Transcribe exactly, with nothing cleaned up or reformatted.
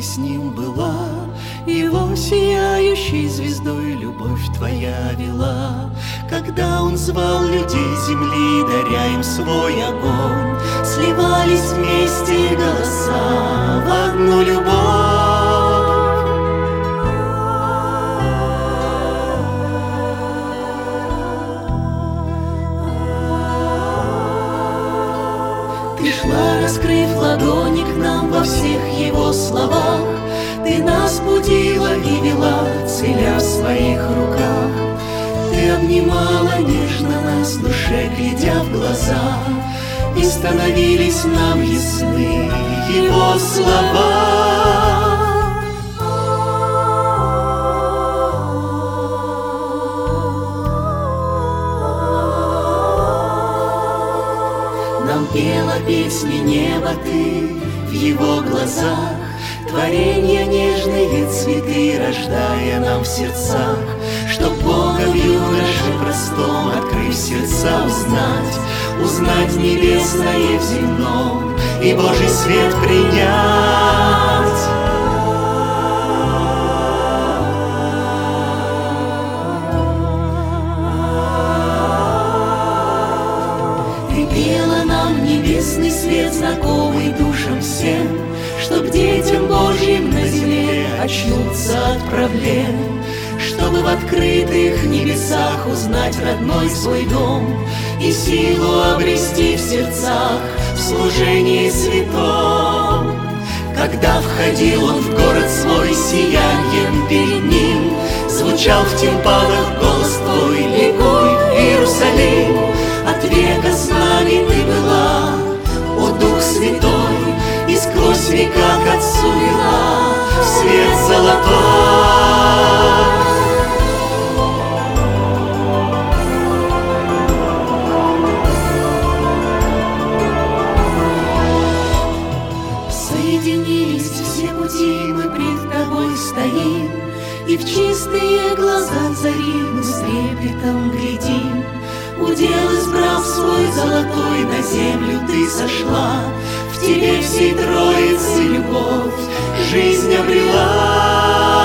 с ним была, его сияющей звездой любовь твоя вела. Когда он звал людей земли, даря им свой огонь, сливались вместе голоса в одну любовь. Ты шла, раскрыв ладони к нам во всех его словах. Ты нас будила и вела, целя в своих руках. Ты обнимала нежно нас, в душе глядя в глаза, и становились нам ясны его слова. Нам пела песни неба ты в его глазах, творенья нежные цветы рождая нам в сердцах, чтоб Бога в юноше простом, открыв сердца, узнать, узнать небесное в земном и Божий свет принять. Ты пела нам небесный свет, знакомый душам всем, чтоб детям Божьим на земле очнуться от проблем, чтобы в открытых небесах узнать родной свой дом и силу обрести в сердцах в служении святом. Когда входил он в город свой, сиянием перед ним звучал в тимпанах голос твой: ликуй, Иерусалим, от века с нами ты была, о Дух Святой, и сквозь века к Отцу вела в свет золотой. Соединились все пути, мы пред тобой стоим, и в чистые глаза зари мы с трепетом глядим. Удел избрав свой золотой, на землю ты сошла, в тебе всей Троицы любовь жизнь обрела.